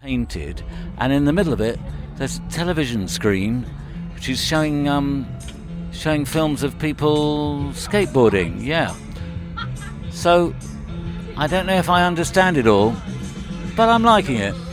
painted, and in the middle of it, there's a television screen which is showing films of people skateboarding. Yeah. So I don't know if I understand it all, but I'm liking it.